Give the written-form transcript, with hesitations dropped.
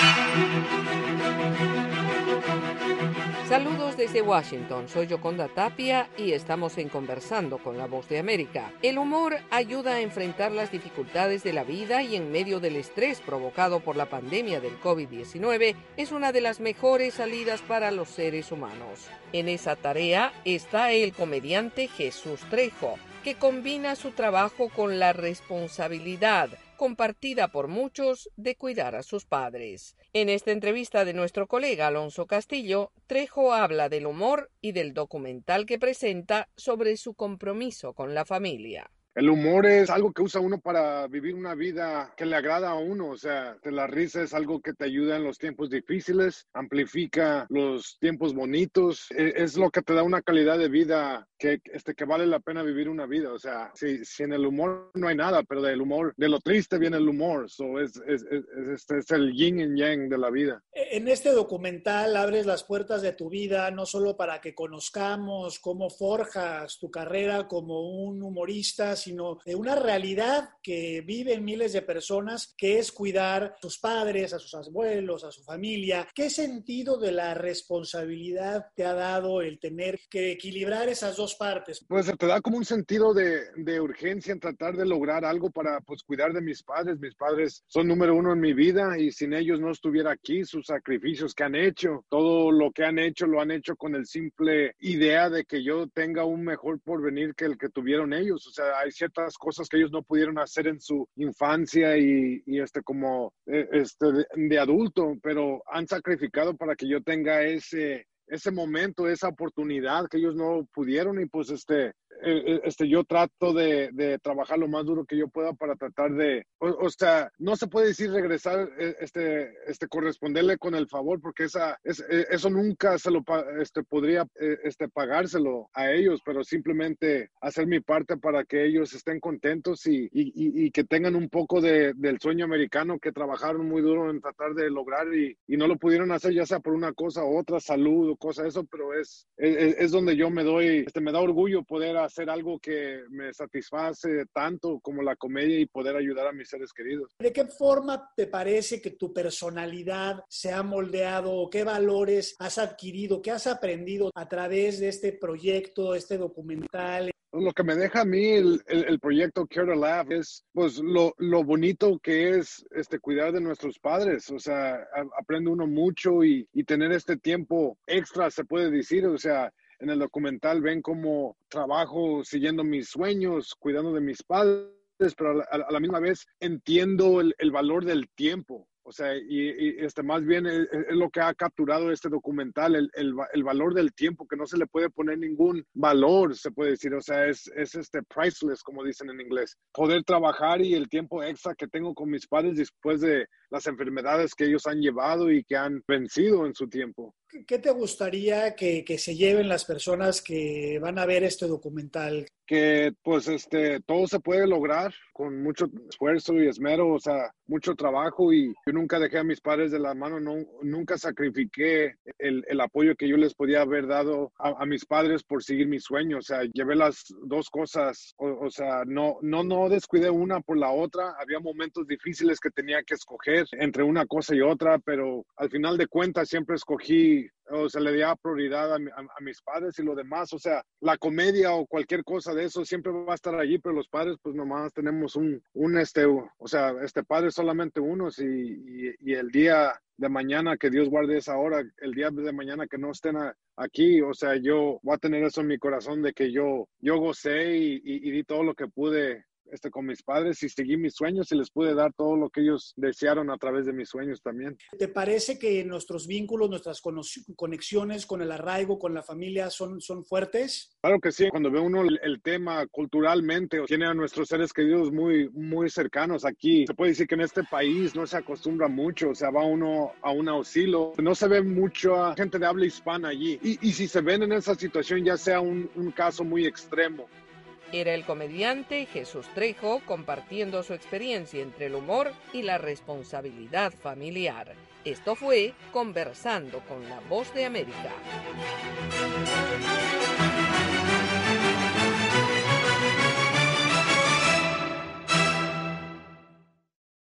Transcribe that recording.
Saludos desde Washington, soy Yoconda Tapia y estamos en Conversando con la Voz de América. El humor ayuda a enfrentar las dificultades de la vida y en medio del estrés provocado por la pandemia del COVID-19 es una de las mejores salidas para los seres humanos. En esa tarea está el comediante Jesús Trejo, que combina su trabajo con la responsabilidad compartida por muchos de cuidar a sus padres. En esta entrevista de nuestro colega Alonso Castillo, Trejo habla del humor y del documental que presenta sobre su compromiso con la familia. El humor es algo que usa uno para vivir una vida que le agrada a uno, o sea, la risa es algo que te ayuda en los tiempos difíciles, amplifica los tiempos bonitos, es lo que te da una calidad de vida que vale la pena vivir una vida, o sea, si en el humor no hay nada, pero del humor, de lo triste viene el humor, es el yin y yang de la vida. En este documental abres las puertas de tu vida, no solo para que conozcamos cómo forjas tu carrera como un humorista, sino de una realidad que viven miles de personas, que es cuidar a sus padres, a sus abuelos, a su familia. ¿Qué sentido de la responsabilidad te ha dado el tener que equilibrar esas dos partes? Pues te da como un sentido de urgencia en tratar de lograr algo para cuidar de mis padres. Mis padres son número uno en mi vida y sin ellos no estuviera aquí. Sus sacrificios que han hecho, todo lo que han hecho, lo han hecho con el simple idea de que yo tenga un mejor porvenir que el que tuvieron ellos. O sea, hay ciertas cosas que ellos no pudieron hacer en su infancia y de adulto, pero han sacrificado para que yo tenga ese momento, esa oportunidad que ellos no pudieron y yo trato de trabajar lo más duro que yo pueda para tratar de, o sea, no se puede decir regresar, corresponderle con el favor, porque eso nunca se lo podría pagárselo a ellos, pero simplemente hacer mi parte para que ellos estén contentos y que tengan un poco del sueño americano que trabajaron muy duro en tratar de lograr y no lo pudieron hacer, ya sea por una cosa u otra, salud o cosa eso, pero es donde yo me da orgullo poder hacer algo que me satisface tanto como la comedia y poder ayudar a mis seres queridos. ¿De qué forma te parece que tu personalidad se ha moldeado? ¿Qué valores has adquirido? ¿Qué has aprendido a través de este proyecto, este documental? Lo que me deja a mí el proyecto Care to Laugh es pues lo bonito que es cuidar de nuestros padres. O sea, aprende uno mucho y tener este tiempo extra, se puede decir. O sea, en el documental ven cómo trabajo siguiendo mis sueños, cuidando de mis padres, pero a la misma vez entiendo el valor del tiempo. O sea, más bien es lo que ha capturado este documental, el valor del tiempo, que no se le puede poner ningún valor, se puede decir. O sea, es priceless, como dicen en inglés. Poder trabajar y el tiempo extra que tengo con mis padres después de las enfermedades que ellos han llevado y que han vencido en su tiempo. ¿Qué te gustaría que se lleven las personas que van a ver este documental? Que pues todo se puede lograr con mucho esfuerzo y esmero, o sea, mucho trabajo, y yo nunca dejé a mis padres de la mano, nunca sacrifiqué el apoyo que yo les podía haber dado a mis padres por seguir mis sueños. O sea, llevé las dos cosas, o sea, no descuidé una por la otra. Había momentos difíciles que tenía que escoger entre una cosa y otra, pero al final de cuentas siempre escogí, o sea, le di prioridad a mis padres, y lo demás, o sea, la comedia o cualquier cosa de eso siempre va a estar allí, pero los padres pues nomás tenemos padres solamente unos, y el día de mañana, que Dios guarde esa hora, el día de mañana que no estén aquí, o sea, yo voy a tener eso en mi corazón de que yo gocé y di todo lo que pude con mis padres y seguí mis sueños y les pude dar todo lo que ellos desearon a través de mis sueños también. ¿Te parece que nuestros vínculos, nuestras conexiones con el arraigo, con la familia son fuertes? Claro que sí. Cuando ve uno el tema culturalmente, tiene a nuestros seres queridos muy, muy cercanos aquí. Se puede decir que en este país no se acostumbra mucho, o sea, va uno a un asilo. No se ve mucha gente de habla hispana allí. Y si se ven en esa situación, ya sea un caso muy extremo. Era el comediante Jesús Trejo compartiendo su experiencia entre el humor y la responsabilidad familiar. Esto fue Conversando con la Voz de América.